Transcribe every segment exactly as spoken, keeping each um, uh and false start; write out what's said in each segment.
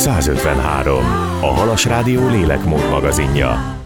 száz ötvenhárom. A Halas Rádió lélekmód magazinja.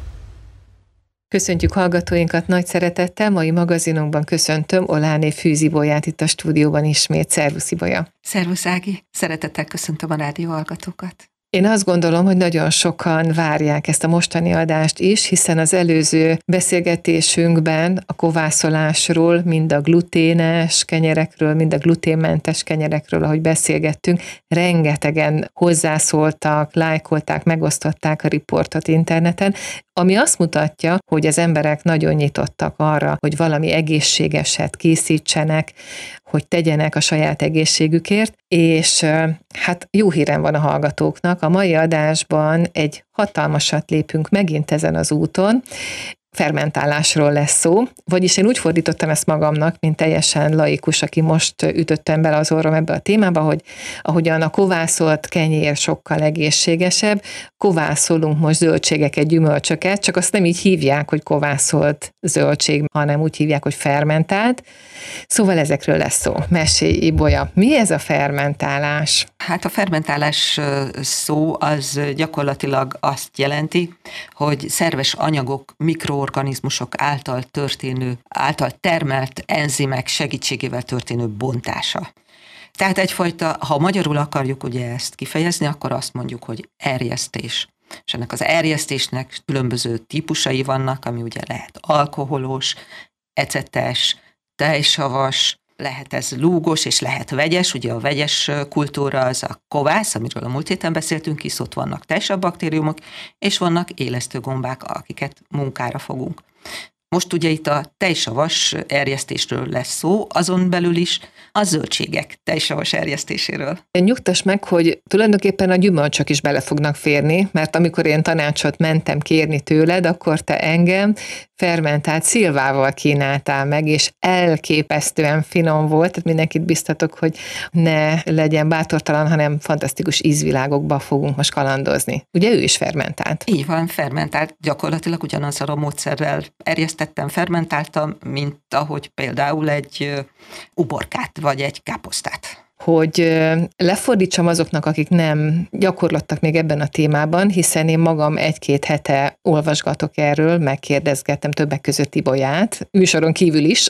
Köszöntjük hallgatóinkat nagy szeretettel, mai magazinunkban köszöntöm Oláné Fűz Ibolyát itt a stúdióban ismét. Szervusz, Ibolya! Szervusz, Ági! Szeretettel köszöntöm a rádió hallgatókat! Én azt gondolom, hogy nagyon sokan várják ezt a mostani adást is, hiszen az előző beszélgetésünkben a kovászolásról, mind a gluténes kenyerekről, mind a gluténmentes kenyerekről, ahogy beszélgettünk, rengetegen hozzászóltak, lájkolták, megosztották a riportot interneten, ami azt mutatja, hogy az emberek nagyon nyitottak arra, hogy valami egészségeset készítsenek, hogy tegyenek a saját egészségükért, és hát jó hírem van a hallgatóknak, a mai adásban egy hatalmasat lépünk megint ezen az úton, fermentálásról lesz szó, vagyis én úgy fordítottam ezt magamnak, mint teljesen laikus, aki most ütöttem bele az orrom ebbe a témába, hogy ahogyan a kovászolt kenyér sokkal egészségesebb, kovászolunk most zöldségeket, gyümölcsöket, csak azt nem így hívják, hogy kovászolt zöldség, hanem úgy hívják, hogy fermentált. Szóval ezekről lesz szó. Mesélj, Ibolya, mi ez a fermentálás? Hát a fermentálás szó az gyakorlatilag azt jelenti, hogy szerves anyagok, mikroorganizmusok által történő, által termelt enzimek segítségével történő bontása. Tehát egyfajta, ha magyarul akarjuk ugye ezt kifejezni, akkor azt mondjuk, hogy erjesztés. És ennek az erjesztésnek különböző típusai vannak, ami ugye lehet alkoholos, ecetes, tejsavas, lehet ez lúgos, és lehet vegyes, ugye a vegyes kultúra az a kovász, amiről a múlt héten beszéltünk, hisz ott vannak tejsav baktériumok, és vannak élesztőgombák, akiket munkára fogunk. Most ugye itt a tejsavas erjesztésről lesz szó, azon belül is a zöldségek tejsavas erjesztéséről. Nyugtass meg, hogy tulajdonképpen a gyümölcsök is bele fognak férni, mert amikor én tanácsot mentem kérni tőled, akkor te engem fermentált szilvával kínáltál meg, és elképesztően finom volt, tehát mindenkit biztatok, hogy ne legyen bátortalan, hanem fantasztikus ízvilágokba fogunk most kalandozni. Ugye ő is fermentált? Így van, fermentált, gyakorlatilag ugyanazzal a módszerrel erjesztettem, fermentáltam, mint ahogy például egy uborkát, vagy egy káposztát. Hogy lefordítsam azoknak, akik nem gyakorlottak még ebben a témában, hiszen én magam egy-két hete olvasgatok erről, megkérdezgettem többek között Ibolyát, műsoron kívül is,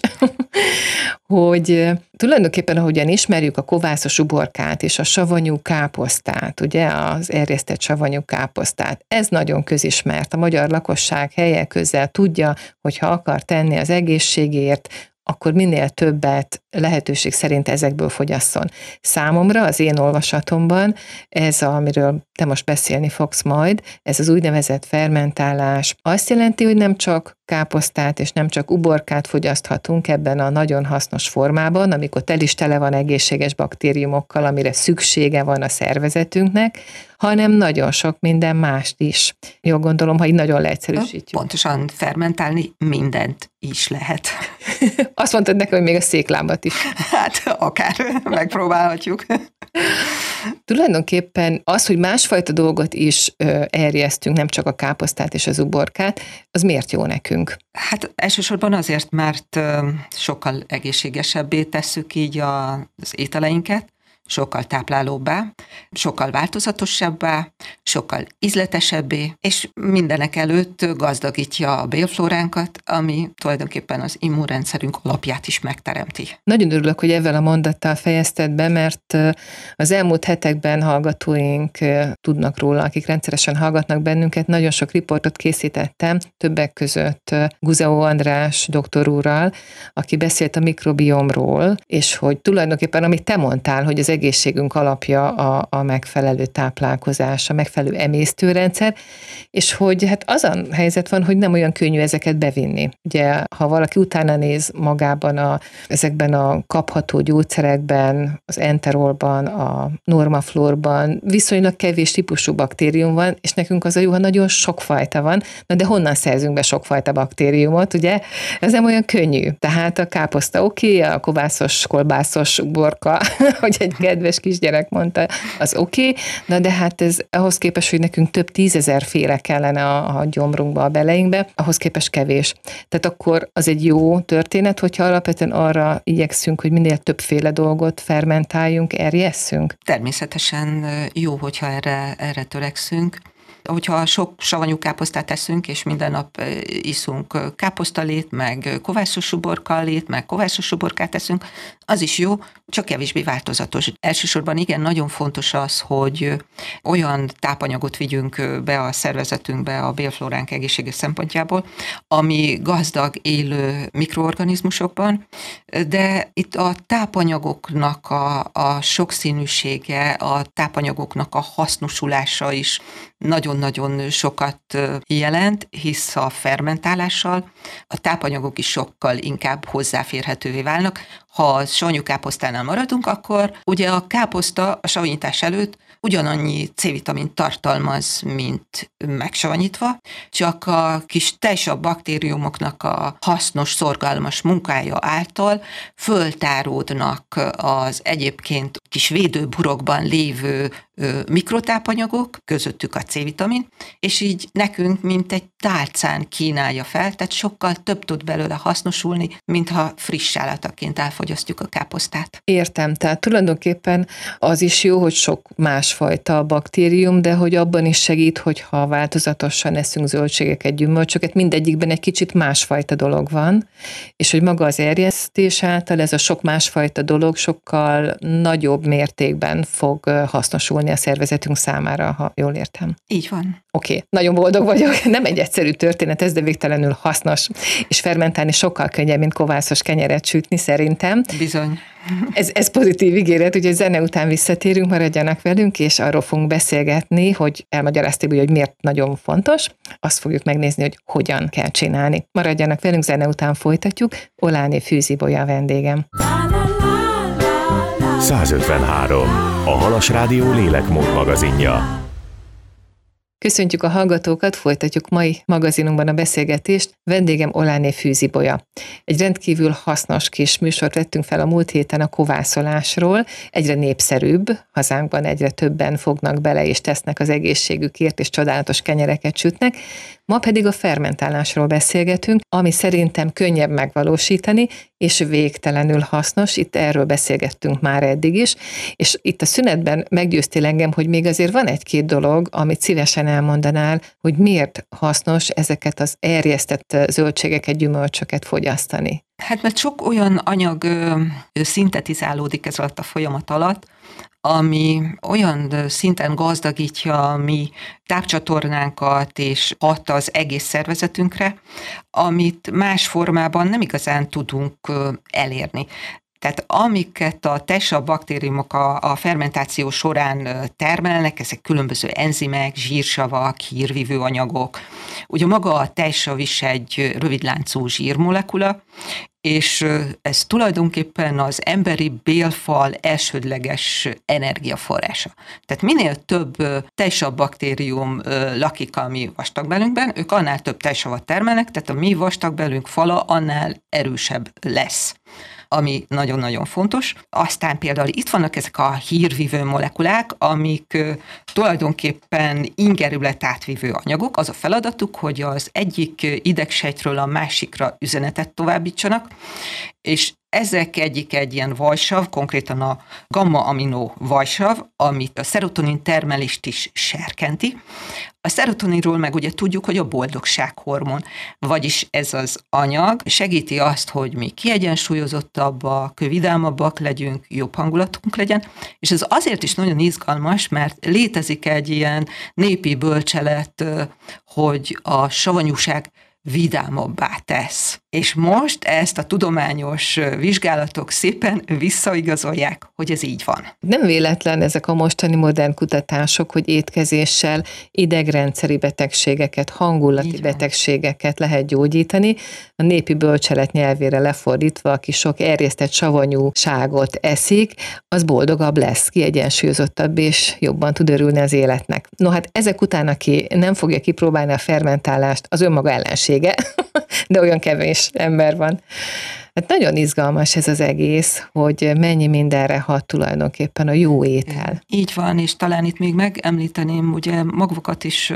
hogy tulajdonképpen ahogyan ismerjük a kovászos uborkát és a savanyú káposztát, ugye az erjesztett savanyú káposztát, ez nagyon közismert. A magyar lakosság helye közel tudja, hogy ha akar tenni az egészségért, akkor minél többet lehetőség szerint ezekből fogyasszon. Számomra az én olvasatomban ez, amiről te most beszélni fogsz majd, ez az úgynevezett fermentálás azt jelenti, hogy nem csak káposztát és nem csak uborkát fogyaszthatunk ebben a nagyon hasznos formában, amikor tel is tele van egészséges baktériumokkal, amire szüksége van a szervezetünknek, hanem nagyon sok minden mást is. Jól gondolom, ha így nagyon leegyszerűsítjük. Pontosan fermentálni mindent is lehet. Azt mondtad nekem, hogy még a széklábat is. Hát akár megpróbálhatjuk. Tulajdonképpen az, hogy másfajta dolgot is erjesztünk, nem csak a káposztát és az uborkát, az miért jó nekünk? Hát elsősorban azért, mert sokkal egészségesebbé tesszük így az ételeinket, sokkal táplálóbbá, sokkal változatosabbá, sokkal ízletesebbé, és mindenek előtt gazdagítja a bélflóránkat, ami tulajdonképpen az immunrendszerünk alapját is megteremti. Nagyon örülök, hogy ezzel a mondattal fejezted be, mert az elmúlt hetekben hallgatóink tudnak róla, akik rendszeresen hallgatnak bennünket, nagyon sok riportot készítettem, többek között Guzeó András doktor úrral, aki beszélt a mikrobiomról, és hogy tulajdonképpen, amit te mondtál, hogy az egészségünk alapja a, a megfelelő táplálkozás, a megfelelő emésztőrendszer, és hogy hát az a helyzet van, hogy nem olyan könnyű ezeket bevinni. Ugye, ha valaki utána néz magában a, ezekben a kapható gyógyszerekben, az enterolban, a normaflorban, viszonylag kevés típusú baktérium van, és nekünk az a jó, ha nagyon sokfajta van, na de honnan szerzünk be sokfajta baktériumot, ugye? Ez nem olyan könnyű. Tehát a káposzta oké, okay, a kovászos, kolbászos uborka, hogy egy kedves kisgyerek mondta, az oké, okay. Na de hát ez ahhoz képest, hogy nekünk több tízezer féle kellene a, a gyomrunkba, a beleinkbe, ahhoz képest kevés. Tehát akkor az egy jó történet, hogyha alapvetően arra igyekszünk, hogy minél többféle dolgot fermentáljunk, erjesszünk. Természetesen jó, hogyha erre, erre törekszünk. Hogyha sok savanyú káposztát teszünk, és minden nap iszunk káposztalét, meg kovászos uborkalét, meg kovászos uborkát teszünk, az is jó, csak kevésbé változatos. Elsősorban igen, nagyon fontos az, hogy olyan tápanyagot vigyünk be a szervezetünkbe a bélflóránk egészséges szempontjából, ami gazdag élő mikroorganizmusokban, de itt a tápanyagoknak a, a sokszínűsége, a tápanyagoknak a hasznosulása is nagyon-nagyon sokat jelent, hisz a fermentálással a tápanyagok is sokkal inkább hozzáférhetővé válnak. Ha a savanyú káposztánál maradunk, akkor ugye a káposzta a savanyítás előtt ugyanannyi C-vitamint tartalmaz, mint megsavanyítva, csak a kis tejsav baktériumoknak a hasznos, szorgalmas munkája által föltáródnak az egyébként kis védőburokban lévő mikrotápanyagok, közöttük a C-vitamin, és így nekünk, mint egy tálcán kínálja fel, tehát sokkal több tud belőle hasznosulni, mintha friss állataként elfogyasztjuk a káposztát. Értem, tehát tulajdonképpen az is jó, hogy sok másfajta baktérium, de hogy abban is segít, hogyha változatosan eszünk zöldségeket, gyümölcsöket, mindegyikben egy kicsit másfajta dolog van, és hogy maga az erjesztés által ez a sok másfajta dolog sokkal nagyobb mértékben fog hasznosulni a szervezetünk számára, ha jól értem. Így van. Oké, okay. Nagyon boldog vagyok. Nem egy egyszerű történet, ez de végtelenül hasznos, és fermentálni sokkal könnyebb, mint kovászos kenyeret sütni szerintem. Bizony. Ez, ez pozitív ígéret, ugye zene után visszatérünk, maradjanak velünk, és arról fogunk beszélgetni, hogy elmagyarázték, hogy miért nagyon fontos, azt fogjuk megnézni, hogy hogyan kell csinálni. Maradjanak velünk, zene után folytatjuk. Oláné Fűzibolya a vendégem. százötvenhárom. A Halas Rádió lélekmód magazinja. Köszöntjük a hallgatókat, folytatjuk mai magazinunkban a beszélgetést. Vendégem Oláné Fűzibolya. Egy rendkívül hasznos kis műsort vettünk fel a múlt héten a kovászolásról. Egyre népszerűbb, hazánkban egyre többen fognak bele és tesznek az egészségükért, és csodálatos kenyereket sütnek. Ma pedig a fermentálásról beszélgetünk, ami szerintem könnyebb megvalósítani, és végtelenül hasznos. Itt erről beszélgettünk már eddig is, és itt a szünetben meggyőztél engem, hogy még azért van egy-két dolog, amit szívesen elmondanál, hogy miért hasznos ezeket az erjesztett zöldségeket, gyümölcsöket fogyasztani. Hát mert sok olyan anyag ö, szintetizálódik ez alatt a folyamat alatt, ami olyan szinten gazdagítja a mi tápcsatornánkat, és hat az egész szervezetünkre, amit más formában nem igazán tudunk elérni. Tehát amiket a tejsav baktériumok a, a fermentáció során termelnek, ezek különböző enzimek, zsírsavak, hírvívő anyagok. Ugye maga a tejsav is egy rövidláncú zsírmolekula, és ez tulajdonképpen az emberi bélfal elsődleges energiaforrása. Tehát minél több tejsav baktérium lakik a mi vastagbelünkben, ők annál több tejsavat termelnek, tehát a mi vastagbelünk fala annál erősebb lesz, ami nagyon-nagyon fontos. Aztán például itt vannak ezek a hírvívő molekulák, amik tulajdonképpen ingerület átvívő anyagok. Az a feladatuk, hogy az egyik idegsejtről a másikra üzenetet továbbítsanak, és ezek egyik egy ilyen vajsav, konkrétan a gamma-aminó vajsav, amit a szerotonin termelést is serkenti. A szerotoninról meg ugye tudjuk, hogy a boldogsághormon, vagyis ez az anyag segíti azt, hogy mi kiegyensúlyozottabbak, vidámabbak legyünk, jobb hangulatunk legyen, és ez azért is nagyon izgalmas, mert létezik egy ilyen népi bölcselet, hogy a savanyúság vidámabbá tesz. És most ezt a tudományos vizsgálatok szépen visszaigazolják, hogy ez így van. Nem véletlen ezek a mostani modern kutatások, hogy étkezéssel idegrendszeri betegségeket, hangulati betegségeket lehet gyógyítani. A népi bölcselet nyelvére lefordítva, aki sok erjesztett savanyúságot eszik, az boldogabb lesz, kiegyensúlyozottabb és jobban tud örülni az életnek. No hát ezek után, aki nem fogja kipróbálni a fermentálást, az önmaga ellensége, de olyan kevés ember van. Hát nagyon izgalmas ez az egész, hogy mennyi mindenre hat tulajdonképpen a jó étel. Így van, és talán itt még megemlíteném, ugye magvakat is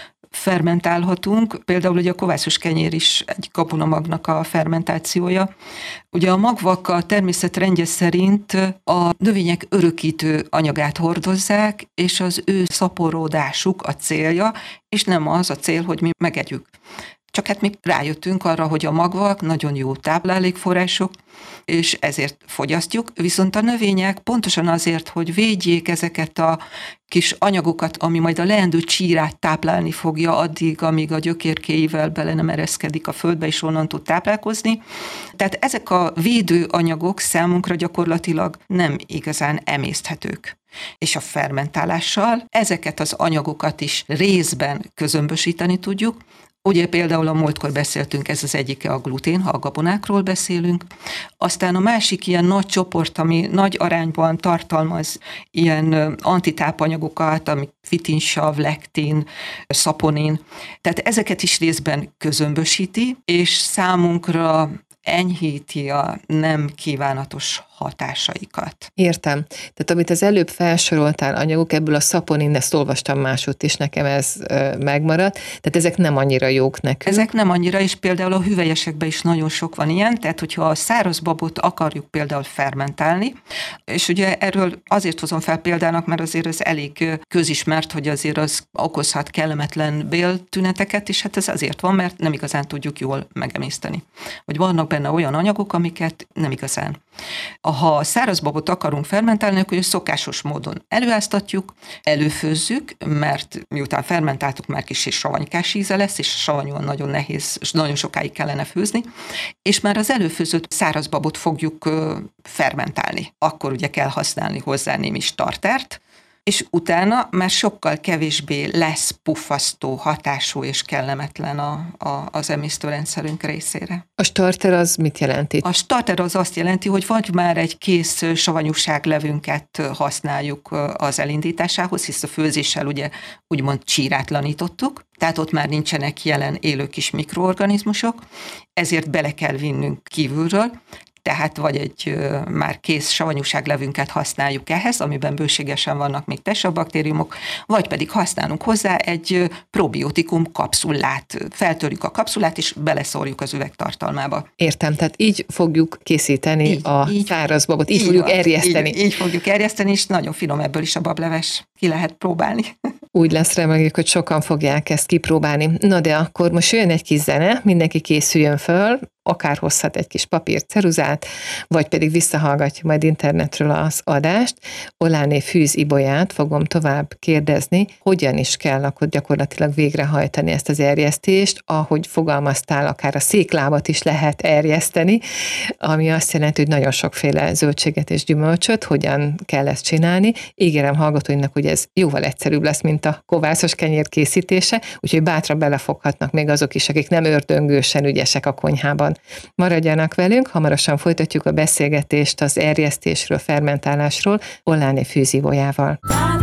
fermentálhatunk, például ugye a kovászos kenyér is egy gabonamagnak a fermentációja. Ugye a magvak a természet rendje szerint a növények örökítő anyagát hordozzák, és az ő szaporodásuk a célja, és nem az a cél, hogy mi megegyük. Csak hát mi rájöttünk arra, hogy a magvak nagyon jó táplálékforrások, és ezért fogyasztjuk, viszont a növények pontosan azért, hogy védjék ezeket a kis anyagokat, ami majd a leendő csírát táplálni fogja addig, amíg a gyökérkéivel bele nem ereszkedik a földbe, és onnan tud táplálkozni. Tehát ezek a védő anyagok számunkra gyakorlatilag nem igazán emészthetők. És a fermentálással ezeket az anyagokat is részben közömbösíteni tudjuk. Ugye például a múltkor beszéltünk, ez az egyike a glutén, ha a gabonákról beszélünk. Aztán a másik ilyen nagy csoport, ami nagy arányban tartalmaz ilyen antitápanyagokat, amik fitinsav, lektin, szaponin. Tehát ezeket is részben közömbösíti, és számunkra enyhíti a nem kívánatos hatásaikat. Értem. Tehát amit az előbb felsoroltál anyagok, ebből a szaponin, ezt olvastam máshogy is, nekem ez megmaradt, tehát ezek nem annyira jók nekünk. Ezek nem annyira, és például a hüvelyesekben is nagyon sok van ilyen, tehát hogyha a száraz babot akarjuk például fermentálni, és ugye erről azért hozom fel példának, mert azért ez elég közismert, hogy azért az okozhat kellemetlen béltüneteket, és hát ez azért van, mert nem igazán tudjuk jól megemészteni. Hogy vannak benne olyan anyagok, amiket nem igazán. Ha a száraz babot akarunk fermentálni, akkor szokásos módon előáztatjuk, előfőzzük, mert miután fermentáltuk, már kis és savanykás íze lesz, és savanyúan nagyon nehéz, és nagyon sokáig kellene főzni, és már az előfőzött száraz babot fogjuk fermentálni. Akkor ugye kell használni hozzá némi startert, és utána már sokkal kevésbé lesz puffasztó hatású és kellemetlen a, a, az emésztőrendszerünk részére. A starter az mit jelenti? A starter az azt jelenti, hogy vagy már egy kész savanyúságlevünket használjuk az elindításához, hisz a főzéssel ugye úgymond csírátlanítottuk, tehát ott már nincsenek jelen élő kis mikroorganizmusok, ezért bele kell vinnünk kívülről, tehát vagy egy már kész savanyúságlevünket használjuk ehhez, amiben bőségesen vannak még testsavbaktériumok, vagy pedig használunk hozzá egy probiotikum kapszulát. Feltörjük a kapszulát, és beleszórjuk az üvegtartalmába. Értem, tehát így fogjuk készíteni így, a így, száraz babot, így, így fogjuk van, erjeszteni. Így, így fogjuk erjeszteni, és nagyon finom ebből is a bableves. Ki lehet próbálni. Úgy lesz, reméljük, hogy sokan fogják ezt kipróbálni. Na de akkor most jön egy kis zene, mindenki készüljön föl, akár hozhat egy kis papírt, ceruzát, vagy pedig visszahallgatja majd internetről az adást. Oláné Fűz Ibolyát fogom tovább kérdezni, hogyan is kell akkor gyakorlatilag végrehajtani ezt az erjesztést, ahogy fogalmaztál, akár a széklábat is lehet erjeszteni, ami azt jelenti, hogy nagyon sokféle zöldséget és gyümölcsöt, hogyan kell ezt csinálni. Ígérem hallgatóinknak, hogy ez jóval egyszerűbb lesz, mint a kovászos kenyér készítése, úgyhogy bátran belefoghatnak még azok is, akik nem ördöngősen ügyesek a konyhában. Maradjanak velünk, hamarosan folytatjuk a beszélgetést az erjesztésről, fermentálásról Oláné Fűz Ibolyával.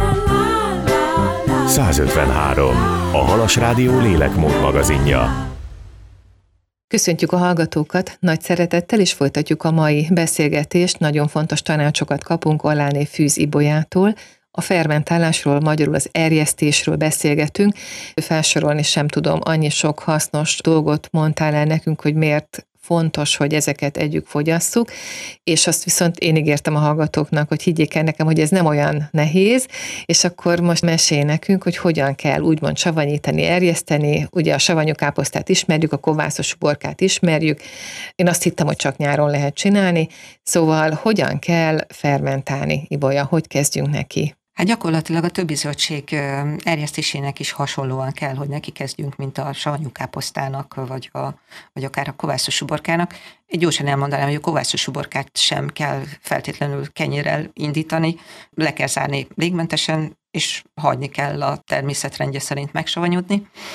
százötvenhárom. A Halas Rádió lélekmód magazinja. Köszöntjük a hallgatókat nagy szeretettel, és folytatjuk a mai beszélgetést. Nagyon fontos tanácsokat kapunk Oláné Fűz Ibolyától. A fermentálásról, magyarul az erjesztésről beszélgetünk. Felsorolni sem tudom, annyi sok hasznos dolgot mondtál el nekünk, hogy miért fontos, hogy ezeket együtt fogyasszuk, és azt viszont én ígértem a hallgatóknak, hogy higgyék el nekem, hogy ez nem olyan nehéz, és akkor most mesélj nekünk, hogy hogyan kell úgymond savanyítani, erjeszteni. Ugye a savanyú káposztát ismerjük, a kovászos uborkát ismerjük. Én azt hittem, hogy csak nyáron lehet csinálni, szóval hogyan kell fermentálni, Ibolya, hogy kezdjünk neki? Hát gyakorlatilag a többi zöldség erjesztésének is hasonlóan kell, hogy neki kezdjünk, mint a savanyú káposztának, vagy, a, vagy akár a kovászos uborkának. Egy gyorsan elmondanám, hogy a kovászos uborkát sem kell feltétlenül kenyérrel indítani, le kell zárni légmentesen, és hagyni kell a természetrendje szerint megsavanyodni.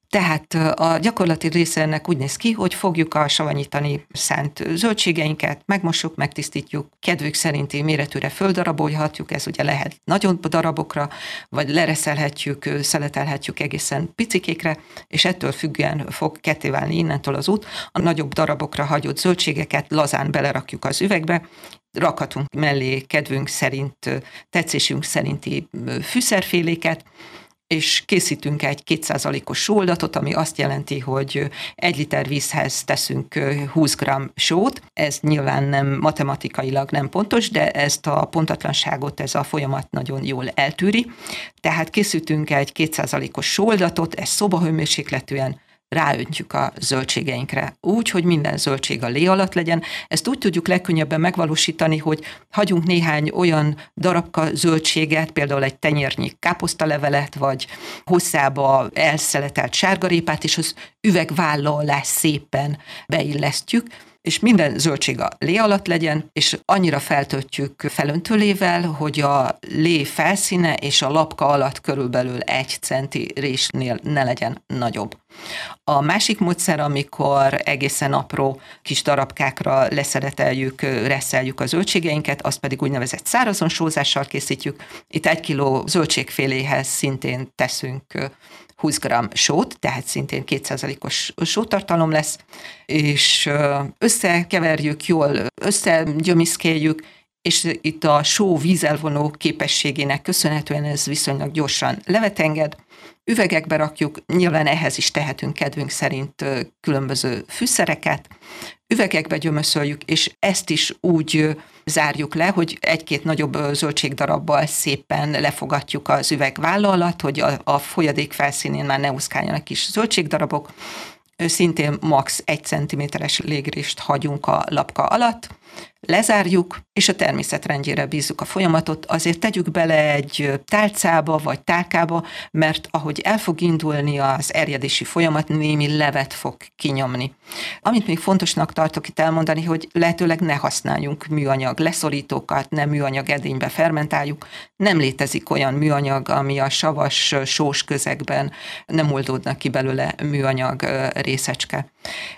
Tehát a gyakorlati része ennek úgy néz ki, hogy fogjuk a savanyítani szánt zöldségeinket, megmossuk, megtisztítjuk, kedvük szerinti méretűre földarabolhatjuk, ez ugye lehet nagyon darabokra, vagy lereszelhetjük, szeletelhetjük egészen picikékre, és ettől függően fog ketté válni innentől az út. A nagyobb darabokra hagyott zöldségeket lazán belerakjuk az üvegbe, rakhatunk mellé kedvünk szerint, tetszésünk szerinti fűszerféléket, és készítünk egy két százalékos sóoldatot, ami azt jelenti, hogy egy liter vízhez teszünk húsz gramm sót. Ez nyilván nem matematikailag nem pontos, de ezt a pontatlanságot ez a folyamat nagyon jól eltűri. Tehát készítünk egy két százalékos sóoldatot, ezt szobahőmérsékletűen ráöntjük a zöldségeinkre, úgy, hogy minden zöldség a lé alatt legyen. Ezt úgy tudjuk legkönnyebben megvalósítani, hogy hagyunk néhány olyan darabka zöldséget, például egy tenyérnyi káposztalevelet, vagy hosszába elszeletelt sárgarépát, és az üvegválla alá szépen beillesztjük, és minden zöldség a lé alatt legyen, és annyira feltöltjük felöntőlével, hogy a lé felszíne és a lapka alatt körülbelül egy centi résnél ne legyen nagyobb. A másik módszer, amikor egészen apró kis darabkákra leszeleteljük, reszeljük a zöldségeinket, azt pedig úgynevezett szárazon sózással készítjük. Itt egy kiló zöldségféléhez szintén teszünk húsz gramm sót, tehát szintén két százalékos sótartalom lesz, és összekeverjük jól, összegyömiszkéljük, és itt a só vízelvonó képességének köszönhetően ez viszonylag gyorsan levet enged. Üvegekbe rakjuk, nyilván ehhez is tehetünk kedvünk szerint különböző fűszereket, üvegekbe gyömöszöljük, és ezt is úgy zárjuk le, hogy egy-két nagyobb zöldségdarabbal szépen lefogatjuk az üvegválla alatt, hogy a, a folyadék felszínén már ne úszkáljanak kis zöldségdarabok. Szintén max. egy centiméteres légrést hagyunk a lapka alatt, lezárjuk, és a természet rendjére bízzuk a folyamatot, azért tegyük bele egy tálcába vagy tálkába, mert ahogy el fog indulni az erjedési folyamat, némi levet fog kinyomni. Amit még fontosnak tartok itt elmondani, hogy lehetőleg ne használjunk műanyag leszorítókat, ne műanyag edénybe fermentáljuk. Nem létezik olyan műanyag, ami a savas, sós közegben nem oldódnak ki belőle műanyag részecske.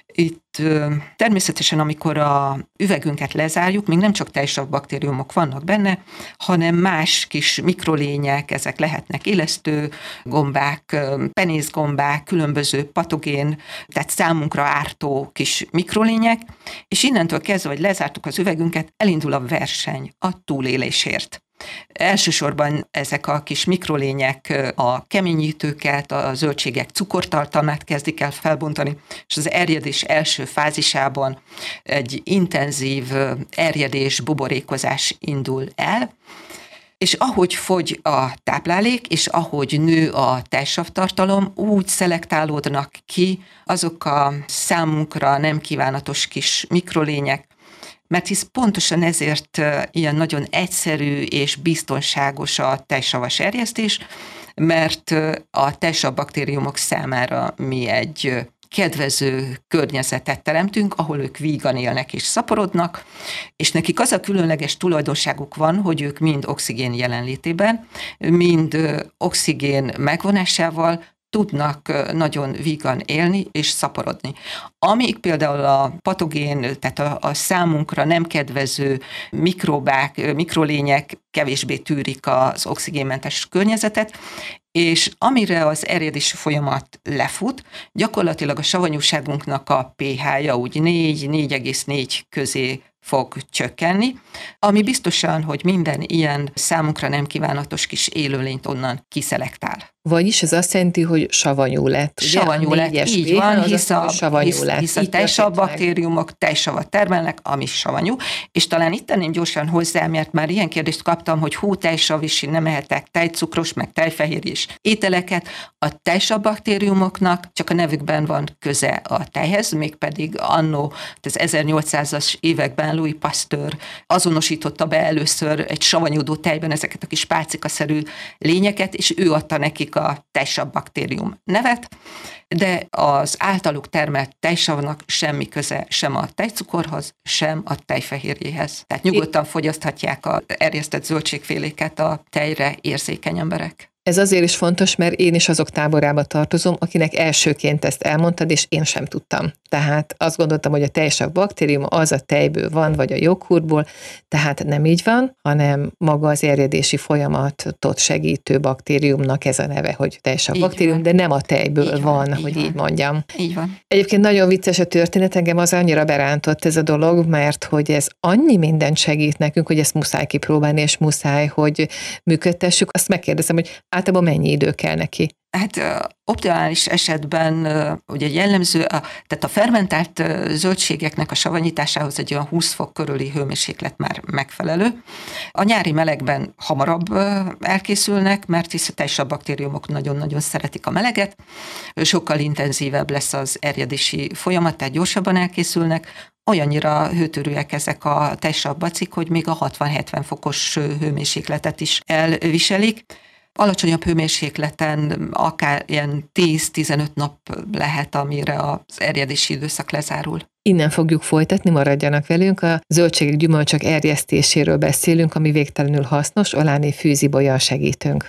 Itt természetesen, amikor a üvegünket lezárjuk, még nem csak tejsav baktériumok vannak benne, hanem más kis mikrolények, ezek lehetnek élesztő gombák, penészgombák, különböző patogén, tehát számunkra ártó kis mikrolények, és innentől kezdve, hogy lezártuk az üvegünket, elindul a verseny a túlélésért. Elsősorban ezek a kis mikrolények a keményítőket, a zöldségek cukortartalmát kezdik el felbontani, és az erjedés első fázisában egy intenzív erjedés, buborékozás indul el, és ahogy fogy a táplálék, és ahogy nő a tejsavtartalom, úgy szelektálódnak ki azok a számunkra nem kívánatos kis mikrolények, mert hisz pontosan ezért ilyen nagyon egyszerű és biztonságos a tejsavas erjesztés, mert a tejsav baktériumok számára mi egy kedvező környezetet teremtünk, ahol ők vígan élnek és szaporodnak, és nekik az a különleges tulajdonságuk van, hogy ők mind oxigén jelenlétében, mind oxigén megvonásával tudnak nagyon vígan élni és szaporodni. Amíg például a patogén, tehát a, a számunkra nem kedvező mikrobák, mikrolények kevésbé tűrik az oxigénmentes környezetet, és amire az erjedési folyamat lefut, gyakorlatilag a savanyúságunknak a pH-ja úgy négy-négy egész négy közé fog csökkenni, ami biztosan, hogy minden ilyen számunkra nem kívánatos kis élőlényt onnan kiszelektál. Vagyis ez azt jelenti, hogy savanyú lett. Savanyú lett, így van, hisz a, hisz, hisz a tejsav baktériumok tejsavat termelnek, ami savanyú, és talán itt tenném gyorsan hozzá, mert már ilyen kérdést kaptam, hogy hú, tejsav is, nem ehetek tejcukros, meg tejfehérjés ételeket. A tejsav baktériumoknak csak a nevükben van köze a tejhez, mégpedig annó, az ezernyolcszázas években Louis Pasteur azonosította be először egy savanyúdó tejben ezeket a kis pálcikaszerű lényeket, és ő adta nekik a tejsav baktérium nevet, de az általuk termelt tejsavnak semmi köze sem a tejcukorhoz, sem a tejfehérjéhez. Tehát nyugodtan fogyaszthatják az erjesztett zöldségféléket a tejre érzékeny emberek. Ez azért is fontos, mert én is azok táborába tartozom, akinek elsőként ezt elmondtad, és én sem tudtam. Tehát azt gondoltam, hogy a tejsav baktérium az a tejből van, vagy a joghurtból, tehát nem így van, hanem maga az erjedési folyamatot segítő baktériumnak ez a neve, hogy tejsav baktérium, van. De nem a tejből így van, van hogy van. Így mondjam. Így van. Egyébként nagyon vicces a történet, engem az annyira berántott ez a dolog, mert hogy ez annyi mindent segít nekünk, hogy ezt muszáj kipróbálni, és muszáj, hogy működtessük. Azt megkérdezem, hogy általában mennyi idő kell neki? Hát optimális esetben ugye jellemző, a, tehát a fermentált zöldségeknek a savanyításához egy olyan húsz fok körüli hőmérséklet már megfelelő. A nyári melegben hamarabb elkészülnek, mert hisz a tejsav baktériumok nagyon-nagyon szeretik a meleget, sokkal intenzívebb lesz az erjedési folyamat, tehát gyorsabban elkészülnek. Olyannyira hőtörőek ezek a tejsav bacik, hogy még a hatvan-hetven fokos hőmérsékletet is elviselik. Alacsonyabb hőmérsékleten akár ilyen tíz-tizenöt nap lehet, amire az erjedési időszak lezárul. Innen fogjuk folytatni, maradjanak velünk. A zöldségek, gyümölcsök erjesztéséről beszélünk, ami végtelenül hasznos. Oláné Fűzibolya a segítőnk.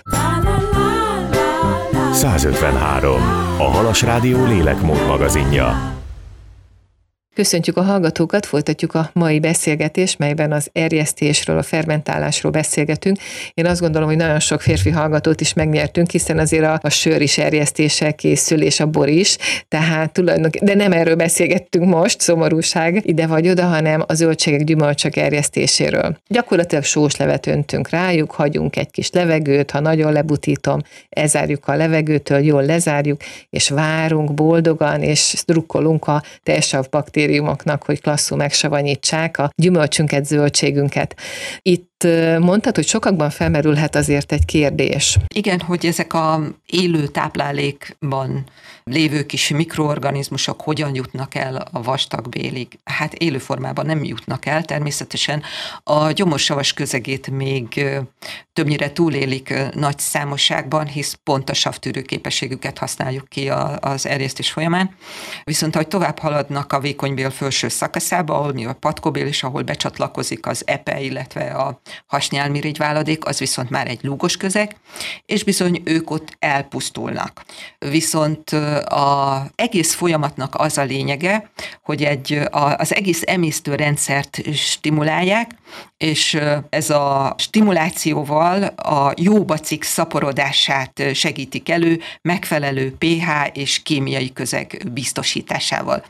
százötvenhárom. A Halas Rádió lélekmód magazinja. Köszöntjük a hallgatókat, folytatjuk a mai beszélgetést, melyben az erjesztésről, a fermentálásról beszélgetünk. Én azt gondolom, hogy nagyon sok férfi hallgatót is megnyertünk, hiszen azért a, a sör is erjesztéssel készül, és a bor is, tehát tulajdonképpen, de nem erről beszélgettünk most, szomorúság ide vagy oda, hanem a zöldségek, gyümölcsök erjesztéséről. Gyakorlatilag sóslevet öntünk rájuk, hagyunk egy kis levegőt, ha nagyon lebutítom, elzárjuk a levegőtől, jól lezárjuk, és várunk boldogan, és drukkolunk a tejsav baktériumoknak, hogy klasszul megsavanyítsák a gyümölcsünket, zöldségünket. Itt mondtad, hogy sokakban felmerülhet azért egy kérdés. Igen, hogy ezek a élő táplálékban lévő kis mikroorganizmusok hogyan jutnak el a vastagbélig. Hát élő formában nem jutnak el, természetesen a gyomorsavas közegét még többnyire túlélik nagy számosságban, hisz pont a savtűrő képességüket használjuk ki az erjesztés folyamán. Viszont ahogy tovább haladnak a vékonybél felső szakaszába, ahol mi a patkóbél is, ahol becsatlakozik az epe, illetve a hasnyálmirigy váladék, az viszont már egy lúgos közeg, és bizony ők ott elpusztulnak. Viszont az egész folyamatnak az a lényege, hogy egy, az egész emésztőrendszert stimulálják, és ez a stimulációval a jó bacik szaporodását segítik elő, megfelelő pH és kémiai közeg biztosításával.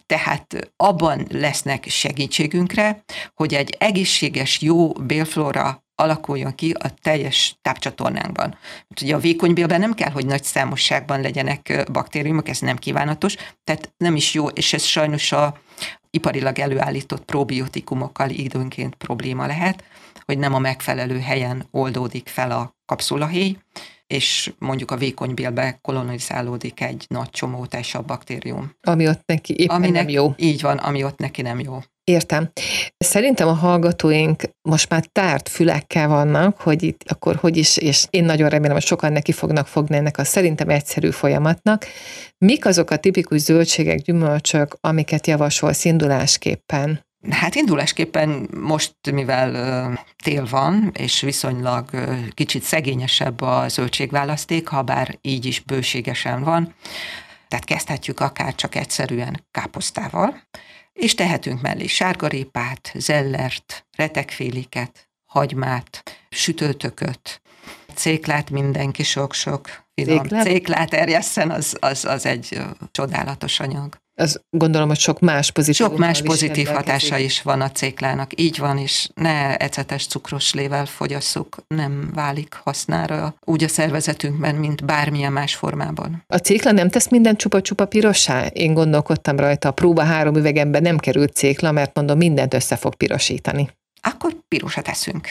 Tehát abban lesznek segítségünkre, hogy egy egészséges, jó bélflóra alakuljon ki a teljes tápcsatornánkban. Ugye a vékonybélben nem kell, hogy nagy számosságban legyenek baktériumok, ez nem kívánatos, tehát nem is jó, és ez sajnos a iparilag előállított probiotikumokkal időnként probléma lehet, hogy nem a megfelelő helyen oldódik fel a kapszulahéj, és mondjuk a vékonybélbe kolonizálódik egy nagy csomó tejsav baktérium. Ami ott neki éppen ami nem jó. Így van, ami ott neki nem jó. Értem. Szerintem a hallgatóink most már tárt fülekkel vannak, hogy itt akkor hogy is, és én nagyon remélem, hogy sokan neki fognak fogni ennek a szerintem egyszerű folyamatnak. Mik azok a tipikus zöldségek, gyümölcsök, amiket javasolsz indulásképpen? Hát indulásképpen most, mivel tél van, és viszonylag kicsit szegényesebb a zöldségválaszték, ha bár így is bőségesen van, tehát kezdhetjük akár csak egyszerűen káposztával, és tehetünk mellé sárgarépát, zellert, retekféliket, hagymát, sütőtököt, céklát, mindenki sok-sok finom céklát, céklát erjesszen, az, az, az egy csodálatos anyag. Az gondolom, hogy sok más pozitív Sok más pozitív hatása is van a céklának. Így van, és ne ecetes cukros lével fogyasszuk, nem válik hasznára úgy a szervezetünkben, mint bármilyen más formában. A cékla nem tesz minden csupa-csupa pirossá? Én gondolkodtam rajta, a próba három üvegemben nem került cékla, mert mondom, mindent össze fog pirosítani. Akkor pirosat eszünk.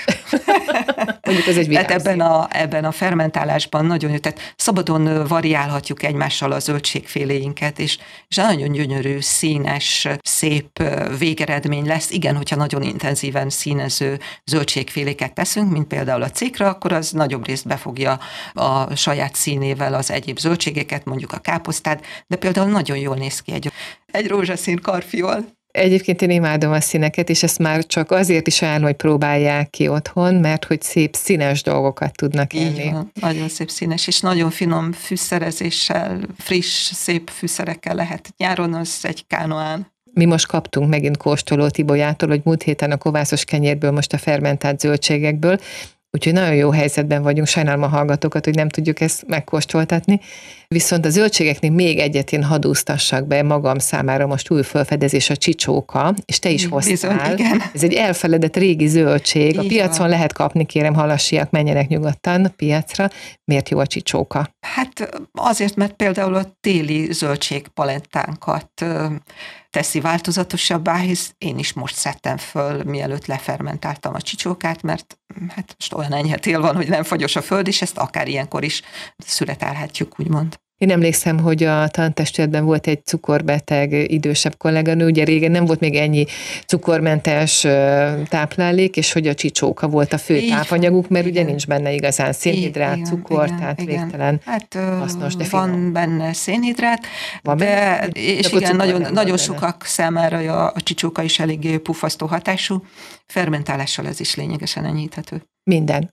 Mondjuk ez egy Tehát ebben a, ebben a fermentálásban nagyon jó, tehát szabadon variálhatjuk egymással a zöldségféléinket, és, és nagyon gyönyörű, színes, szép végeredmény lesz. Igen, hogyha nagyon intenzíven színező zöldségféléket teszünk, mint például a cékra, akkor az nagyobb részt befogja a saját színével az egyéb zöldségeket, mondjuk a káposztát, de például nagyon jól néz ki egy, egy rózsaszín karfiol. Egyébként én imádom a színeket, és ezt már csak azért is ajánlom, hogy próbálják ki otthon, mert hogy szép színes dolgokat tudnak élni. Így van, nagyon szép színes, és nagyon finom fűszerezéssel, friss, szép fűszerekkel lehet. Nyáron az egy kánoán. Mi most kaptunk megint kóstolót Ibolyától, hogy múlt héten a kovászos kenyérből, most a fermentált zöldségekből, úgyhogy nagyon jó helyzetben vagyunk, sajnálom a hallgatókat, hogy nem tudjuk ezt megkóstoltatni. Viszont a zöldségeknél még egyet én hadúztassak be magam számára, most új felfedezés a csicsóka, és te is hoztál. Bizony, igen. Ez egy elfeledett régi zöldség. A Így piacon van. lehet kapni, kérem, halassiak, menjenek nyugodtan piacra. Miért jó a csicsóka? Hát azért, mert például a téli zöldségpalettánkat teszi változatosabbá, hisz én is most szedtem föl, mielőtt lefermentáltam a csicsókát, mert hát most olyan enyhe tél van, hogy nem fagyos a föld, és ezt akár ilyenkor is szüretelhetjük, úgymond. Én emlékszem, hogy a tantestületben volt egy cukorbeteg idősebb kolléganő, ugye régen nem volt még ennyi cukormentes táplálék, és hogy a csicsóka volt a fő Így tápanyaguk, mert igen. ugye nincs benne igazán szénhidrát, Igen, cukor, igen, tehát igen. végtelen hát, hasznos, de van finom. benne szénhidrát, Van de, benne? és De igen, cukor nagyon, nem nagyon van sokak számára a, a csicsóka is eléggé pufasztó hatású, fermentálással ez is lényegesen enyhíthető. Minden.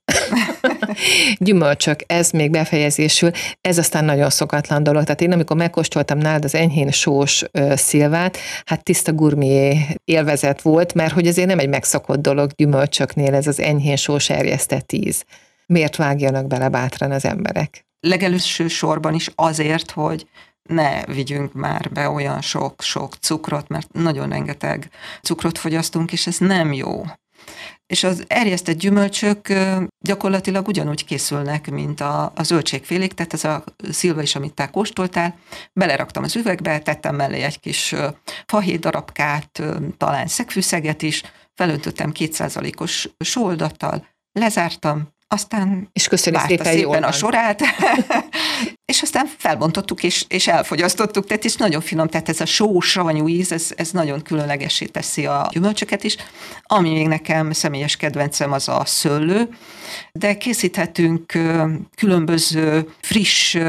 Gyümölcsök, ez még befejezésül, ez aztán nagyon szokatlan dolog. Tehát én amikor megkóstoltam nálad az enyhén sós ö, szilvát, hát tiszta gurmié élvezet volt, mert hogy azért nem egy megszokott dolog gyümölcsöknél ez az enyhén sós erjesztett íz. Miért vágjanak bele bátran az emberek? Legelőső sorban is azért, hogy ne vigyünk már be olyan sok-sok cukrot, mert nagyon rengeteg cukrot fogyasztunk, és ez nem jó. És az erjesztett gyümölcsök gyakorlatilag ugyanúgy készülnek, mint a, a zöldségfélék, tehát ez a szilva is, amit te kóstoltál, beleraktam az üvegbe, tettem mellé egy kis fahét darabkát, talán szegfűszeget is, felöntöttem két százalékos sóoldattal, lezártam, aztán és köszönjük várta szépen, szépen jól a sorát, és aztán felbontottuk, és, és elfogyasztottuk, tehát is nagyon finom, tehát ez a sós, savanyú íz, ez, ez nagyon különlegessé teszi a gyümölcsöket is. Ami még nekem személyes kedvencem, az a szőlő, de készíthetünk különböző friss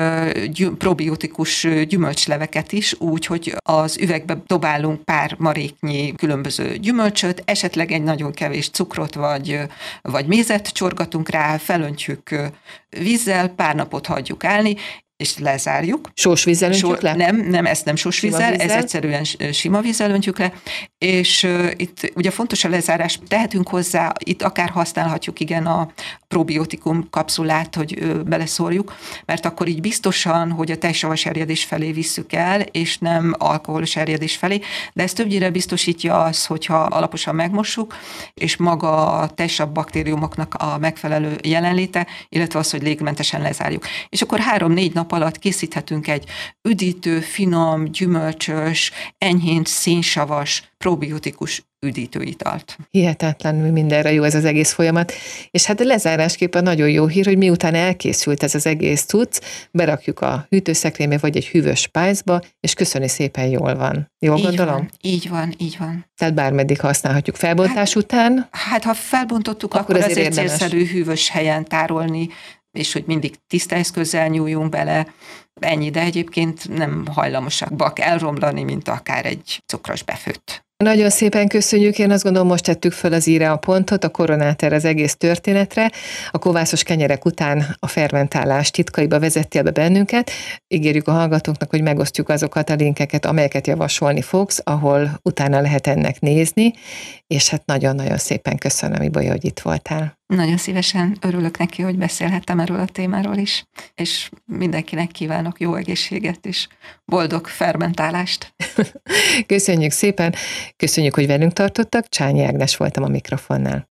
probiotikus gyümölcsleveket is, úgy, hogy az üvegbe dobálunk pár maréknyi különböző gyümölcsöt, esetleg egy nagyon kevés cukrot vagy, vagy mézet csorgatunk rá, felöntjük vízzel, pár napot hagyjuk állni, és lezárjuk. Sós vízzel öntjük Só, le? Nem, nem, ezt nem sós Sima vízzel, vízzel? ez egyszerűen sima vízzel öntjük le, és uh, itt ugye fontos a lezárás, tehetünk hozzá, itt akár használhatjuk igen a probiotikum kapszulát, hogy uh, beleszórjuk, mert akkor így biztosan, hogy a tejsavas erjedés felé visszük el, és nem alkoholos erjedés felé, de ez többnyire biztosítja az, hogyha alaposan megmossuk, és maga a tejsav baktériumoknak a megfelelő jelenléte, illetve az, hogy légmentesen lezárjuk. És akkor három-négy nap alatt készíthetünk egy üdítő, finom, gyümölcsös, enyhén szénsavas, probiotikus üdítőitalt. Hihetetlen, mindenre jó ez az egész folyamat. És hát a lezárásképpen nagyon jó hír, hogy miután elkészült ez az egész cucc, berakjuk a hűtőszekrénybe vagy egy hűvös pályzba, és köszöni szépen jól van. Jól így gondolom? Van, így van, így van. Tehát bármeddig használhatjuk felbontás hát, után. Hát ha felbontottuk, akkor, akkor azért azért célszerű hűvös helyen tárolni, és hogy mindig tiszta eszközzel nyúljunk bele, ennyi, de egyébként nem hajlamosak elromlani, mint akár egy cukros befőtt. Nagyon szépen köszönjük, én azt gondolom, most tettük föl az íre a pontot, a koronát erre az egész történetre. A kovászos kenyerek után a fermentálás titkaiba vezettél be bennünket. Ígérjük a hallgatóknak, hogy megosztjuk azokat a linkeket, amelyeket javasolni fogsz, ahol utána lehet ennek nézni, és hát nagyon-nagyon szépen köszönöm, Ibolya, hogy itt voltál. Nagyon szívesen örülök neki, hogy beszélhettem erről a témáról is, és mindenkinek kívánok jó egészséget és boldog fermentálást. Köszönjük szépen, köszönjük, hogy velünk tartottak, Csányi Ágnes voltam a mikrofonnál.